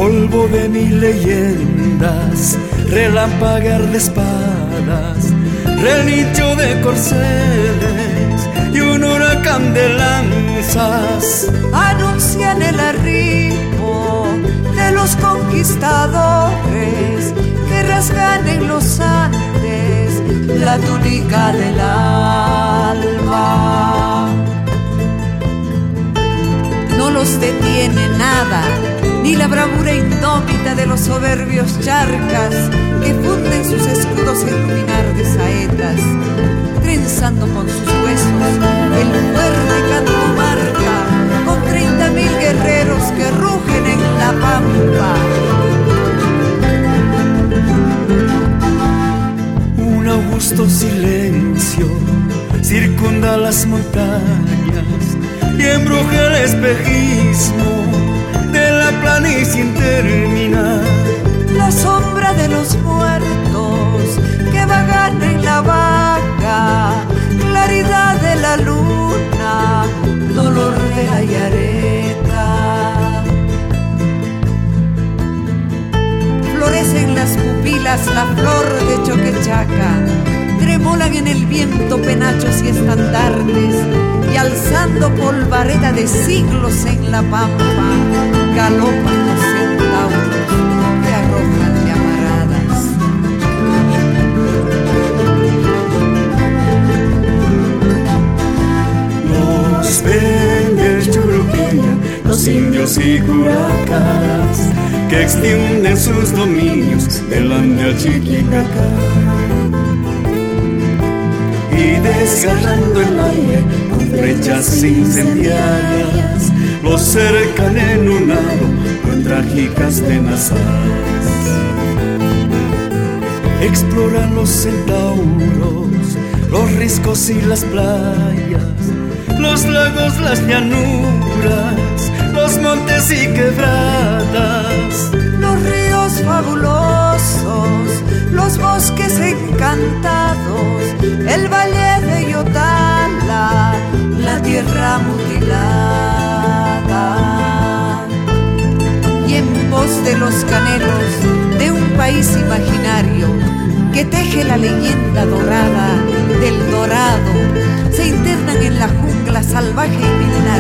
polvo de mil leyendas, relampaguear de espadas, relincho de corceles y un huracán de lanzas. Anuncian el arribo de los conquistadores que rasgan en los Andes la túnica del alba. No los detiene nada, ni la bravura indómita de los soberbios charcas que funden sus escudos en luminar de saetas, trenzando con sus huesos el fuerte canto marca con 30.000 guerreros que rugen en la pampa. Un augusto silencio circunda las montañas y embruja el espejismo de la planicie interminable. La sombra de los muertos que vagan en la vaca, claridad de la luna, dolor de la yareta. Florece en las pupilas la flor de Choquechaca, tremolan en el viento penachos y estandartes, y alzando polvareda de siglos en la pampa, galopan los centauros que arrojan llamaradas. Los Peñas, Churruqueña, los indios y curacas que extienden sus dominios del Ande al Chiquicaca, y desgarrando el aire con flechas incendiarias los cercan en un halo con trágicas tenazas. Exploran los centauros, los riscos y las playas, los lagos, las llanuras, los montes y quebradas, los ríos fabulosos, los bosques encantados, el valle de Yotala, la tierra mutilada. Y en pos de los canelos de un país imaginario que teje la leyenda dorada del dorado, se internan en la jungla salvaje y milenaria